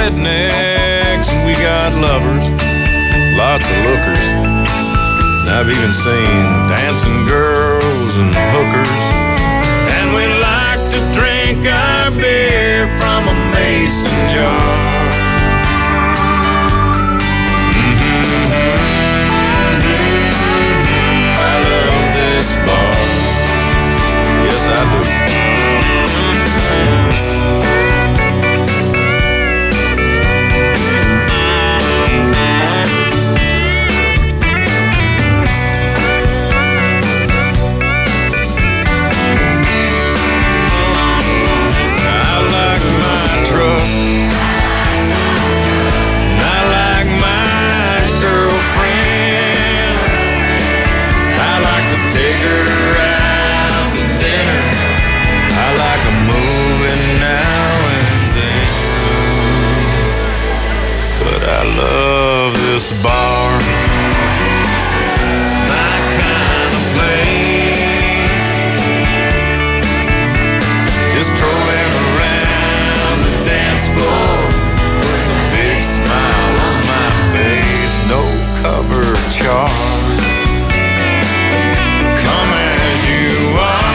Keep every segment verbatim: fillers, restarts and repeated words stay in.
rednecks and we got lovers, lots of lookers. And I've even seen dancing girls and hookers. And we like to drink our beer from a mason jar. Bar. Yes, I do. I like my truck. I like my girlfriend. I like to take her out to dinner. I like a movie now and then. But I love this bar. It's my kind of place. Just trolling around the dance floor puts a big smile on my face. No cover charge. Come as you are.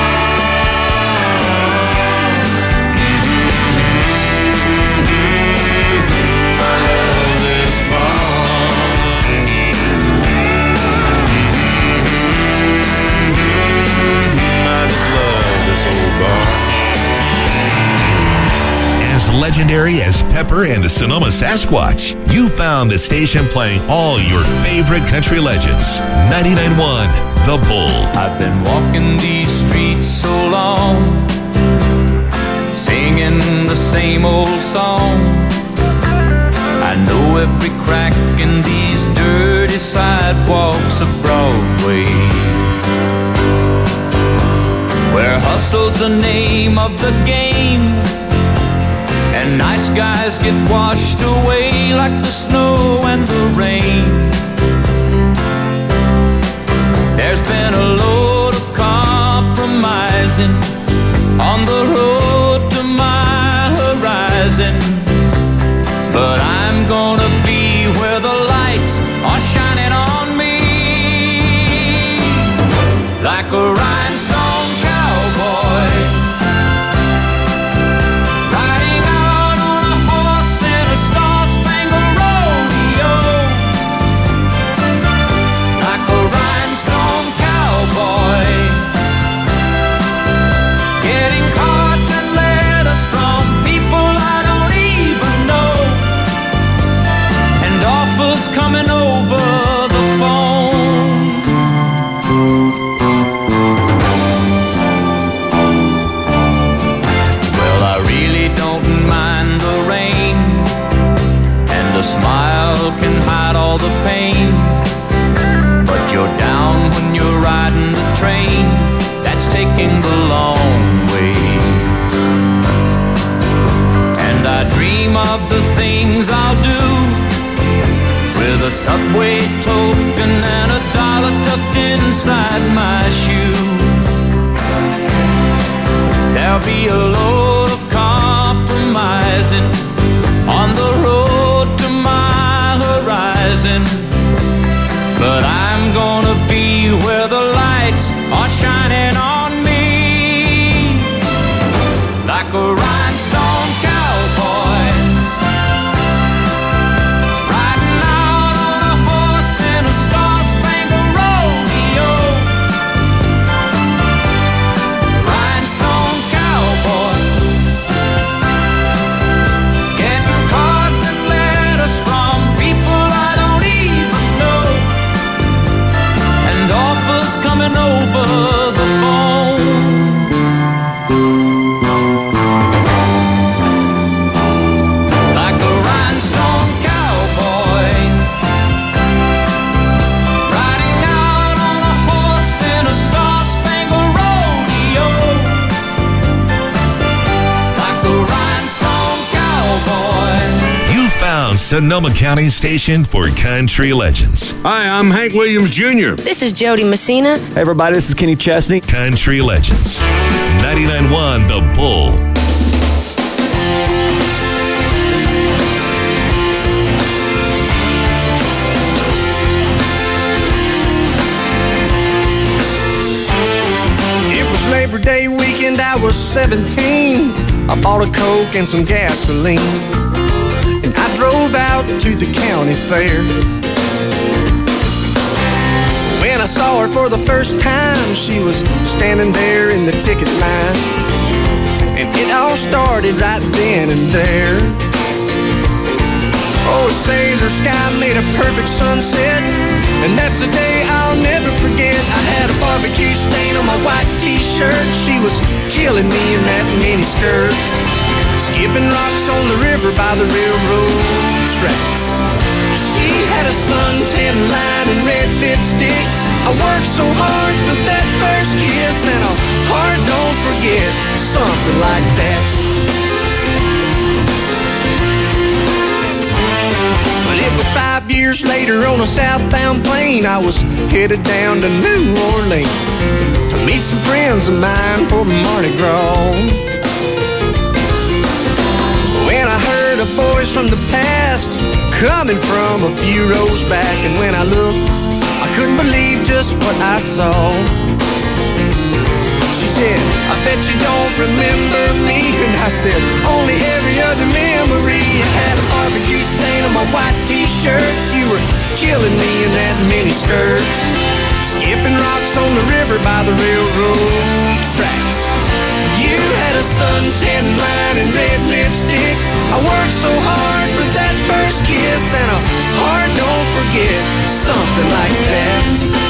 I love this bar. I just love this old bar. As legendary as Pepper and the Sonoma Sasquatch, you found the station playing all your favorite country legends. ninety-nine point one The Bull. I've been walking these streets so long, singing the same old song. I know every crack in these dirty sidewalks of Broadway, where hustle's the name of the game, and nice guys get washed away like the snow and the rain. There's been a load of compromising on the road to my horizon, but I'm gonna be where the lights are shining on me, like a rhinestone cowboy, riding out on a horse in a star-spangled rodeo, like a rhinestone cowboy, getting cards and letters from people I don't even know, and offers coming over the phone. Well, I really don't mind the rain, and a smile can hide all the pain, but you're down when you're riding the train that's taking the long way. And I dream of the things I'll do with a subway token and a dollar tucked inside my shoe. There'll be a load of compromising on the road to my horizon, but I'm gonna be where the lights are shining on me, like a rhinestone cowboy, riding out on a horse in a star-spangled rodeo, rhinestone cowboy, getting cards and letters from people I don't even know, and offers coming over the phone. Like a rhinestone cowboy, riding out on a horse in a star-spangled rodeo, like a rhinestone cowboy. You found Sonoma County Station for Country Legends. Hi, I'm Hank Williams Junior This is Jody Messina. Hey everybody, this is Kenny Chesney. Country Legends. ninety-nine point one The Bull. seventeen, I bought a Coke and some gasoline, and I drove out to the county fair. When I saw her for the first time, she was standing there in the ticket line, and it all started right then and there. Oh, say the sky made a perfect sunset, and that's a day I'll never forget. I had a barbecue stain on my white t-shirt. She was killing me in that mini skirt, skipping rocks on the river by the railroad tracks. She had a suntan line and red lipstick. I worked so hard for that first kiss, and a heart don't forget, something like that. It was five years later on a southbound plane. I was headed down to New Orleans to meet some friends of mine for Mardi Gras. When I heard a voice from the past coming from a few rows back, and when I looked, I couldn't believe just what I saw. She said, I bet you don't remember me. And I said, only every other memory. I had a barbecue stain on my white t-shirt. You were killing me in that mini skirt, skipping rocks on the river by the railroad tracks. You had a suntan line and red lipstick. I worked so hard for that first kiss, and a heart don't forget, something like that.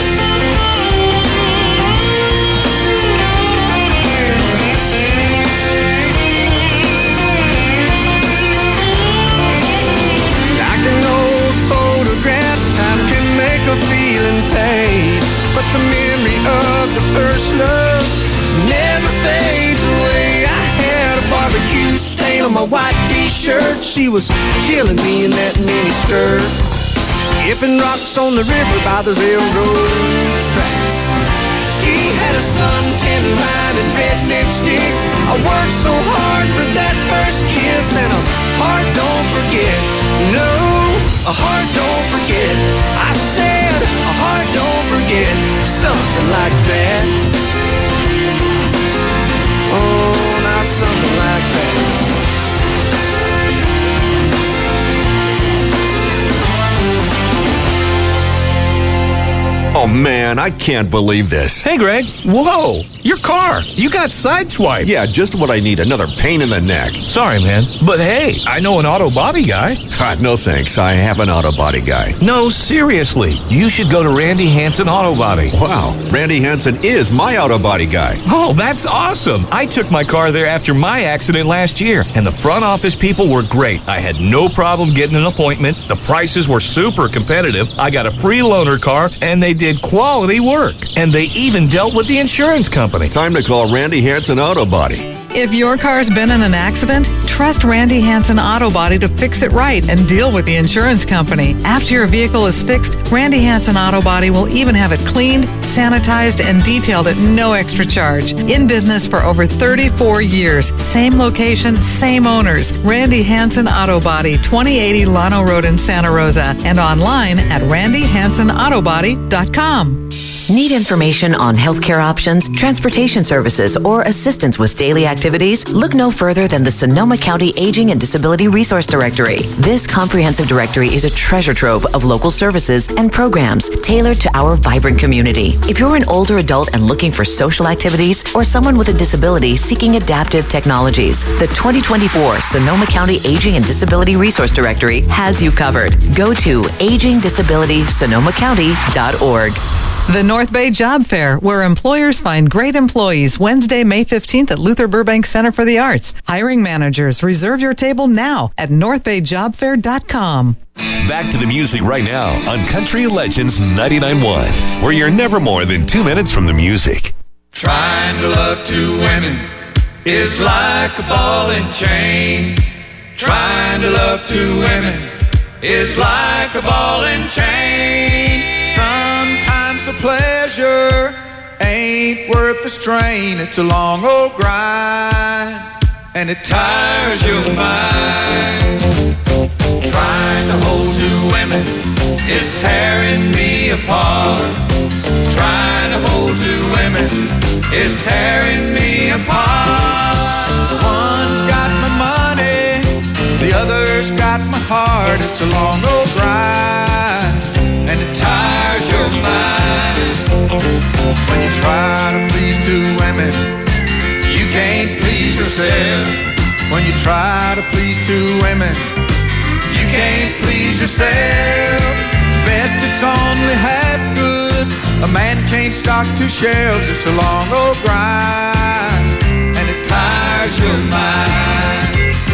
A feeling pain, but the memory of the first love never fades away. I had a barbecue stain on my white t-shirt. She was killing me in that mini skirt, skipping rocks on the river by the railroad tracks. She had a suntan line and red lipstick. I worked so hard for that first kiss, and a heart don't forget. No, a heart don't forget. I said a heart don't forget, something like that. Oh, not something like that. Oh, man, I can't believe this. Hey, Greg. Whoa, your car. You got sideswiped. Yeah, just what I need, another pain in the neck. Sorry, man. But hey, I know an auto body guy. God, no thanks. I have an auto body guy. No, seriously. You should go to Randy Hansen Auto Body. Wow, Randy Hansen is my auto body guy. Oh, that's awesome. I took my car there after my accident last year, and the front office people were great. I had no problem getting an appointment. The prices were super competitive. I got a free loaner car, and they did quality work. And they even dealt with the insurance company. Time to call Randy Hansen Auto Body. If your car's been in an accident, trust Randy Hansen Auto Body to fix it right and deal with the insurance company. After your vehicle is fixed, Randy Hansen Auto Body will even have it cleaned, sanitized, and detailed at no extra charge. In business for over thirty-four years. Same location, same owners. Randy Hansen Auto Body, twenty eighty Llano Road in Santa Rosa, and online at randy hansen auto body dot com. Need information on healthcare options, transportation services, or assistance with daily activities? Look no further than the Sonoma County Aging and Disability Resource Directory. This comprehensive directory is a treasure trove of local services and programs tailored to our vibrant community. If you're an older adult and looking for social activities, or someone with a disability seeking adaptive technologies, the twenty twenty-four Sonoma County Aging and Disability Resource Directory has you covered. Go to aging disability sonoma county dot org. The North Bay Job Fair, where employers find great employees, Wednesday, May fifteenth at Luther Burbank Center for the Arts. Hiring managers, reserve your table now at north bay job fair dot com. Back to the music right now on Country Legends ninety-nine point one, where you're never more than two minutes from the music. Trying to love two women is like a ball and chain. Trying to love two women is like a ball and chain. Sometimes the pleasure ain't worth the strain. It's a long old grind, and it tires your mind. Trying to hold two women is tearing me apart. Trying to hold two women is tearing me apart. Mother's got my heart, it's a long old ride, and it tires your mind. When you try to please two women, you can't please yourself. When you try to please two women, you can't please yourself. Best it's only half good. A man can't stock two shelves. It's a long old grind, and it tires your mind.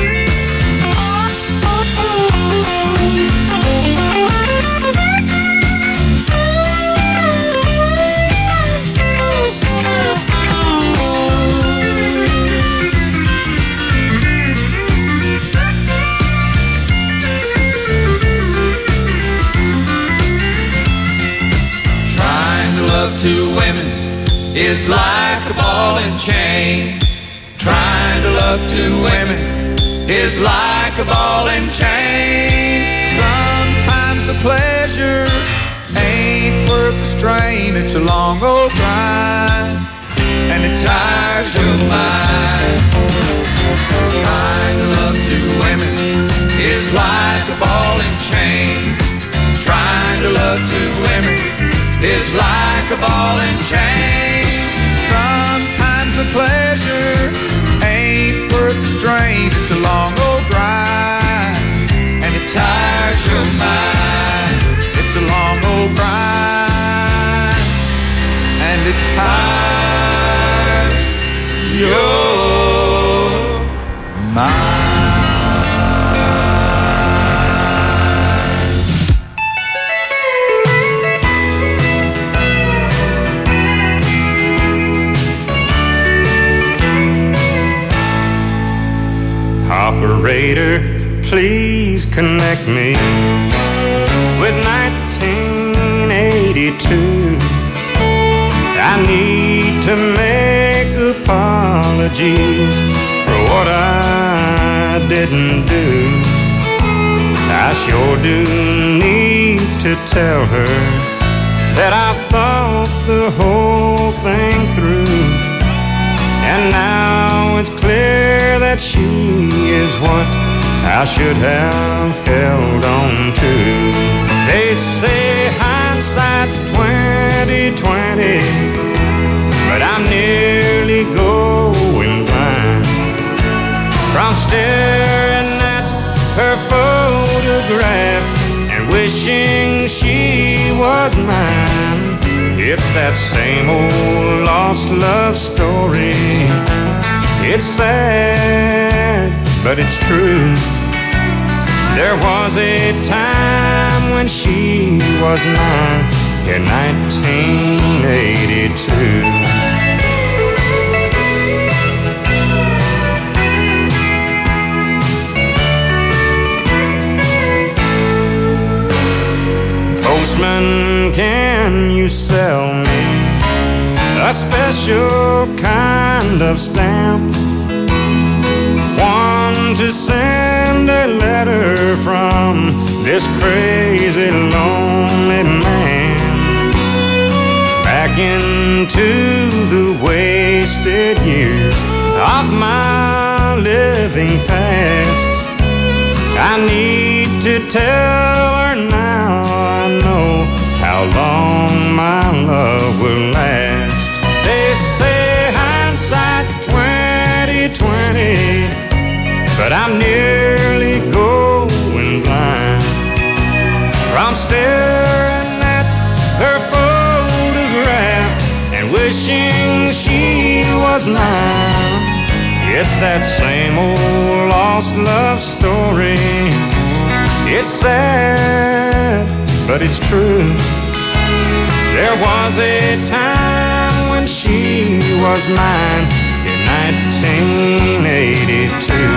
Two women is like a ball and chain. Trying to love two women is like a ball and chain. Sometimes the pleasure ain't worth the strain. It's a long old grind, and it tires your mind. Trying to love two women is like a ball and chain. Trying to love two women is like a ball and chain. Sometimes the pleasure ain't worth the strain. It's a long old grind, and it tires your mind. It's a long old grind, and it tires your mind. Operator, please connect me with nineteen eighty-two. I need to make apologies for what I didn't do. I sure do need to tell her that I thought the whole thing through. And now it's clear that she is what I should have held on to. They say hindsight's twenty twenty, but I'm nearly going blind from staring at her photograph and wishing she was mine. It's that same old lost love story. It's sad, but it's true. There was a time when she was mine in nineteen eighty-two. Postman, can you sell me a special kind of stamp? One to send a letter from this crazy lonely man back into the wasted years of my living past. I need to tell her now I know how long my love will last. They say hindsight's twenty twenty, but I'm nearly going blind from staring at her photograph and wishing she was mine. It's that same old lost love story. It's sad, but it's true. There was a time when she was mine in nineteen eighty-two.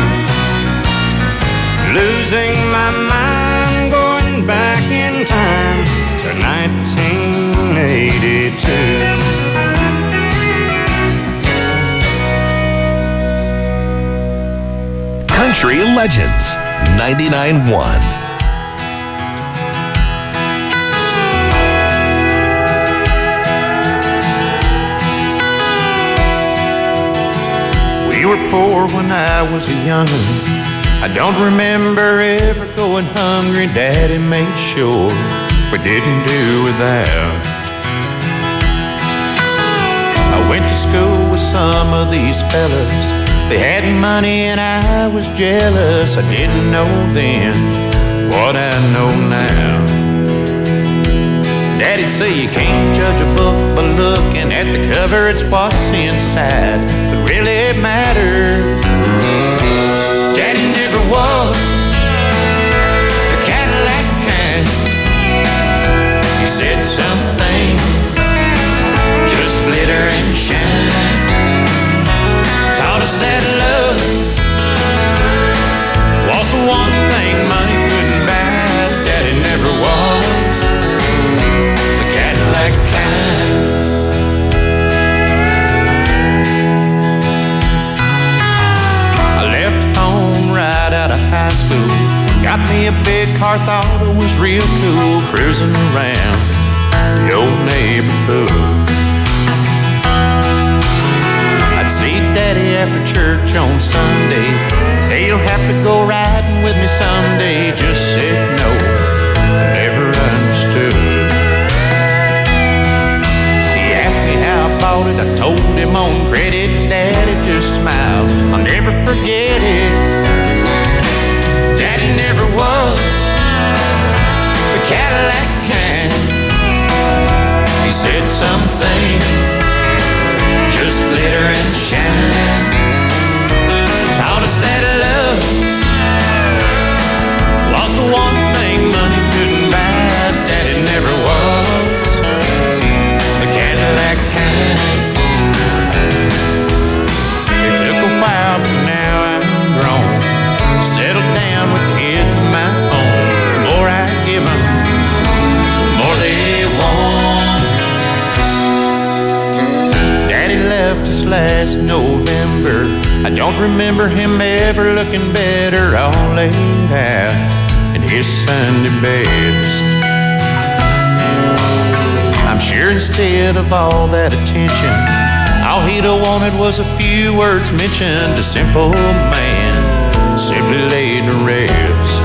Losing my mind, going back in time to nineteen eighty-two. Country Legends ninety-nine point one. We were poor when I was a young'un, I don't remember ever going hungry. Daddy made sure we didn't do without. I went to school with some of these fellas. They had money and I was jealous. I didn't know then what I know now. Daddy'd say you can't judge a book by looking at the cover. It's what's inside that really matters. Daddy never was the Cadillac kind. He said some things just glitter and shine. Taught us that love was the one thing money couldn't buy. Daddy never was the Cadillac kind. I left home right out of high school. Got me a big car, thought it was real cool. Cruising around the old neighborhood. I'd see Daddy after church on Sunday. Say you'll have to go riding with me someday. Just said no, I never understood. He asked me how I bought it. I told him on credit. Daddy just smiled, I'll never forget it. Daddy never was the Cadillac kind. He said some things just glitter and shine. Taught us that love was the one thing money couldn't buy. Daddy never was the Cadillac kind. It took a while, but now I'm grown, settled down with kids of my own. The more I give them, the more they want. Daddy left us last November. I don't remember him ever looking better, all laid out in his Sunday best. I'm sure instead of all that attention, all he'd have wanted was a few words mentioned. A simple man simply laid to rest.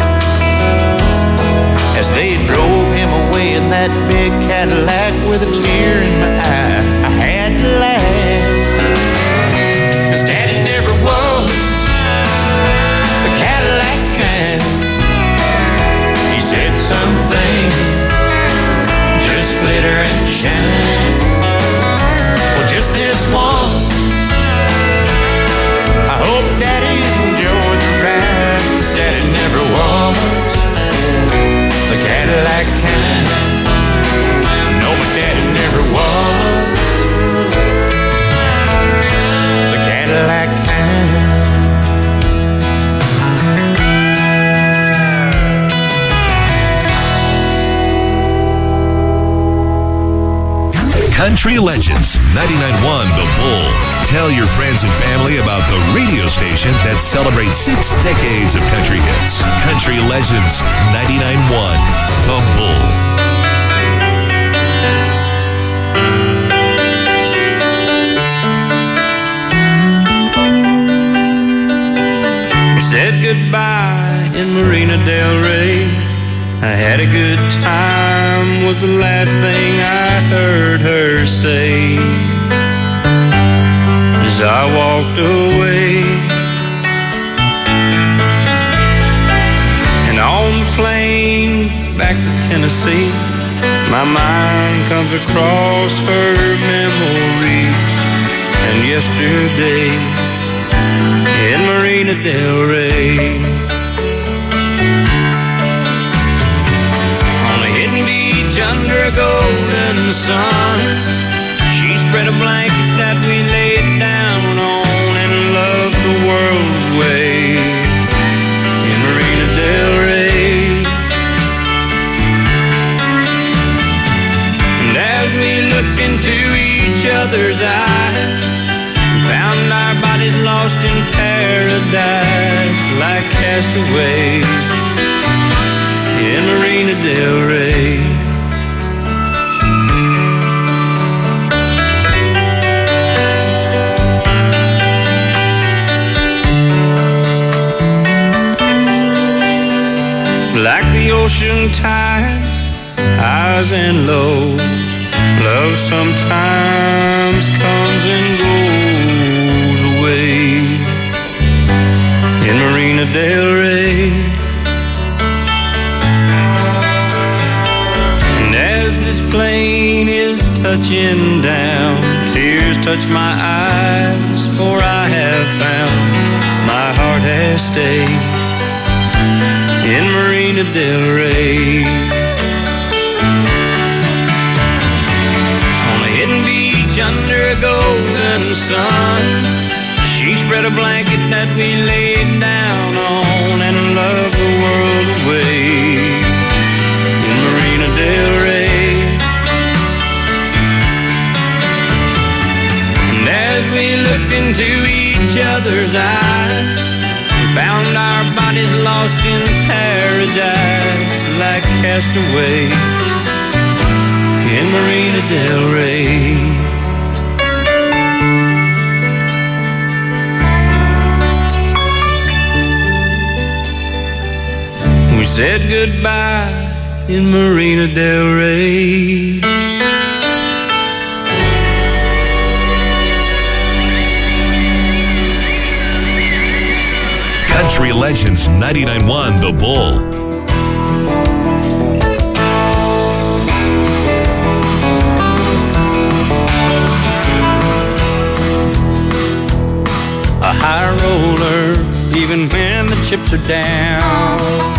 As they drove him away in that big Cadillac with a tear in my eye, I had to laugh. 'Cause Daddy never was the Cadillac kind. He said some things just glitter and shine. Well, just this one, I hope Daddy enjoyed the ride. 'Cause Daddy never was the Cadillac kind. No, my daddy never was the Cadillac kind. Country Legends, ninety-nine point one The Bull. Tell your friends and family about the radio station that celebrates six decades of country hits. Country Legends, ninety-nine point one The Bull. We said goodbye in Marina Del Rey. I had a good time was the last thing I heard her say. As I walked away, and on the plane back to Tennessee, my mind comes across her memory and yesterday in Marina Del Rey. On a hidden beach under a golden sun, she spread a blanket that we laid down on and loved the world's way in Marina Del Rey. And as we looked into each other's eyes, we found our bodies lost in paradise like castaways in Marina Del Rey. like the ocean tides, highs and lows. Love sometimes comes and goes away. In Marina del Rey, and as this plane is touching down, tears touch my eyes, for I have found my heart has stayed in Marina del Rey. On a hidden beach under a golden sun, she spread a blanket that we laid down on and loved the world away in Marina del Rey. And as we looked into each other's eyes, we found our bodies lost in paradise like castaway in Marina del Rey. We said goodbye in Marina del Rey. Country Legends ninety-nine point one The Bull. A high roller, even when the chips are down.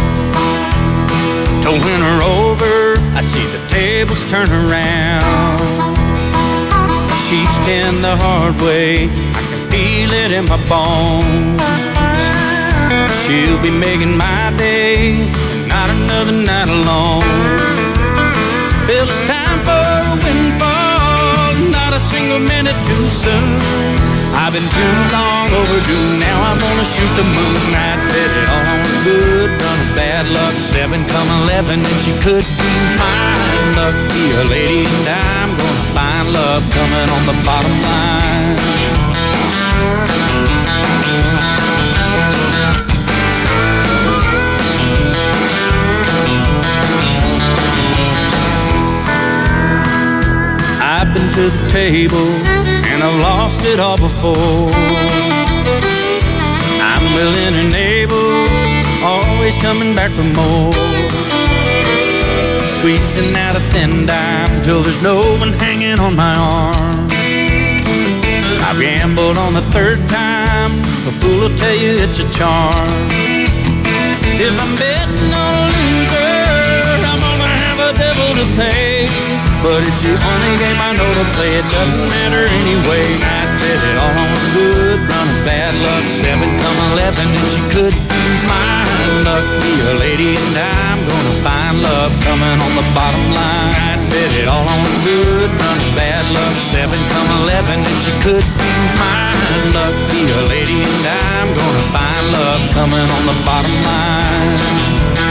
To win her over, I'd see the tables turn around. She's tend the hard way, I can feel it in my bones. She'll be making my day, and not another night alone. Well, it's time for a windfall, not a single minute too soon. I've been too long overdue, now I'm gonna shoot the moon. I bet it all on a good run of bad luck, seven come eleven, and she could be mine. Lucky a lady, and I'm gonna find love coming on the bottom line. I've been to the table, and I've lost it all before. I'm willing and able, always coming back for more. Squeezing out a thin dime till there's no one hanging on my arm. I've gambled on the third time, a fool will tell you it's a charm. If I'm betting on a loser, I'm gonna have a devil to pay. But it's the only game I know to play, it doesn't matter anyway. I bet it all on a good run of bad luck, seven come eleven, and she could be mine. Lucky a lady, and I'm gonna find love coming on the bottom line. I bet it all on a good run of bad luck, seven come eleven, and she could be mine. Lucky a lady, and I'm gonna find love coming on the bottom line.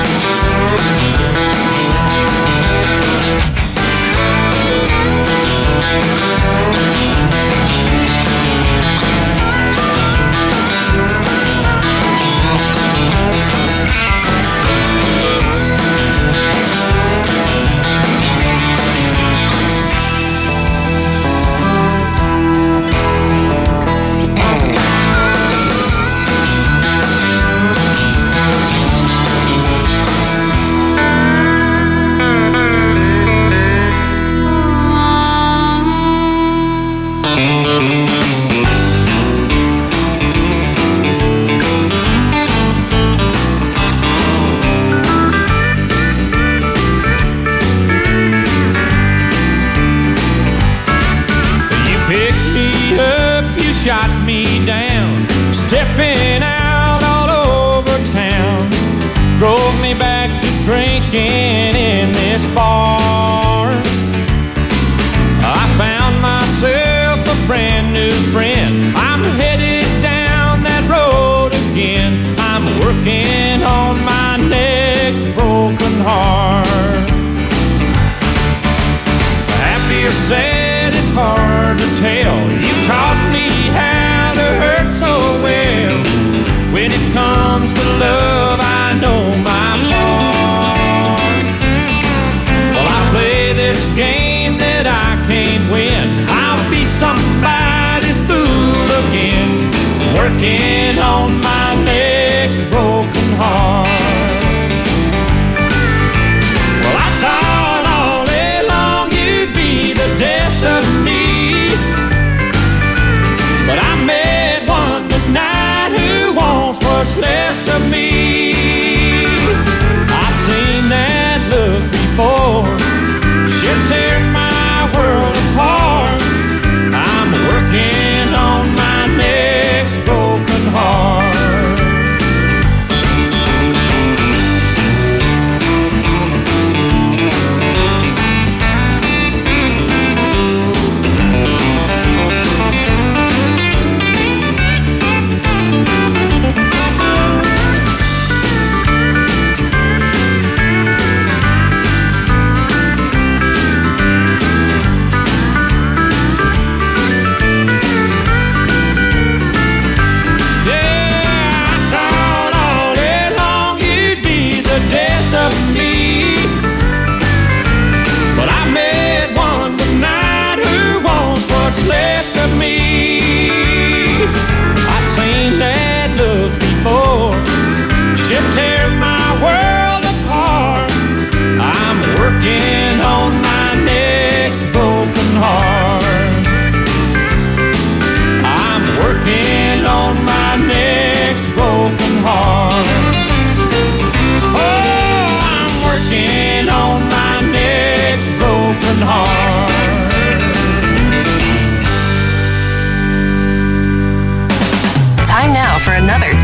Shot me down, stepping out all over town. Drove me back to drinking in this bar. I found myself a brand new friend. I'm headed down that road again. I'm working on my next broken heart. Happy or sad, it's hard to tell. You taught me how to hurt so well. When it comes to love, I know my part.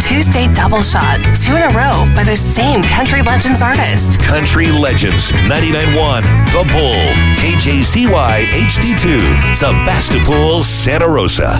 Tuesday double shot, two in a row by the same Country Legends artist. Country Legends, ninety-nine point one, The Bull, K J C Y H D two, Sebastopol, Santa Rosa.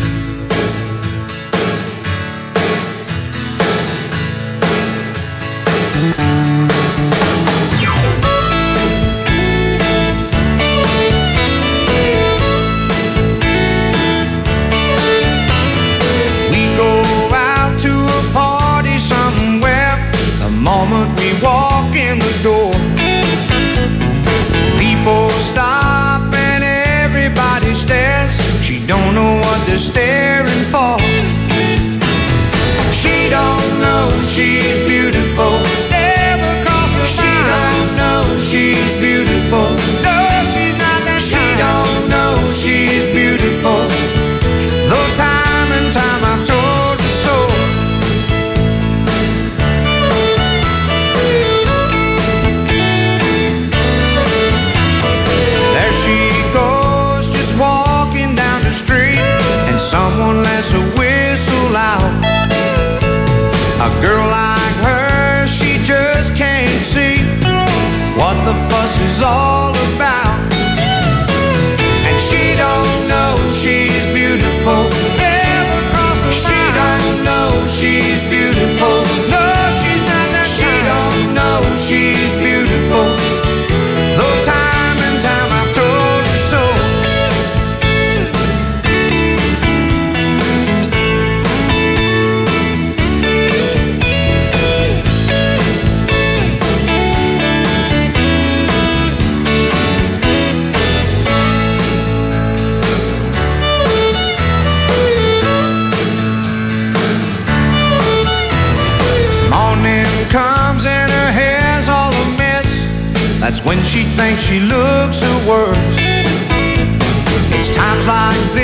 They're staring for. She don't know she's beautiful. Never crossed her mind. She don't know she's beautiful. No, she's not that kind. She don't know she's beautiful. Though time and time I've told her so. There she goes, just walking down the street. Someone lets a whistle out. A girl like her, she just can't see what the fuss is all about. And she don't know she's beautiful. Never crossed her mind. She don't know she's beautiful. No, she's not that kind. She don't know she's beautiful. Though time and time I've told her so. Comes and her hair's all a mess. That's when she thinks she looks her worst. It's times like this